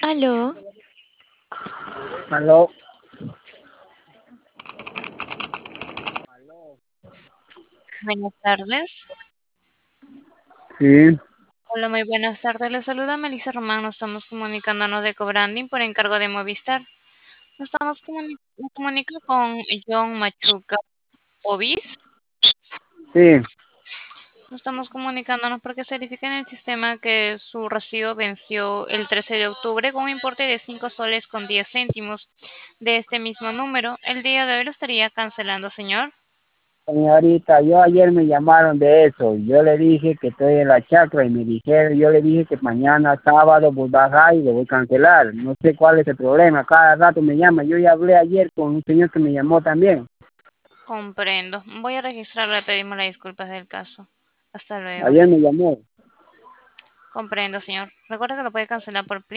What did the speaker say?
Aló, Aló. Buenas tardes. Sí, Hola, muy buenas tardes. Le saluda Melissa Román. Nos estamos comunicándonos de Cobranding por encargo de Movistar. Nos comunica con John Machuca Ovis. sí. Nos estamos comunicándonos porque se verifica en el sistema que su recibo venció el 13 de octubre con un importe de 5 soles con 10 céntimos de este mismo número. El día de hoy lo estaría cancelando, señor. Señorita, yo ayer me llamaron de eso. Yo le dije que estoy en la chacra y me dijeron, yo le dije que mañana sábado voy a bajar y lo voy a cancelar. No sé cuál es el problema. Cada rato me llama. Yo ya hablé ayer con un señor que me llamó también. Comprendo. Voy a registrarlo y pedimos las disculpas del caso. Hasta luego. Ayer me llamó. Comprendo, señor. Recuerda que lo puede cancelar por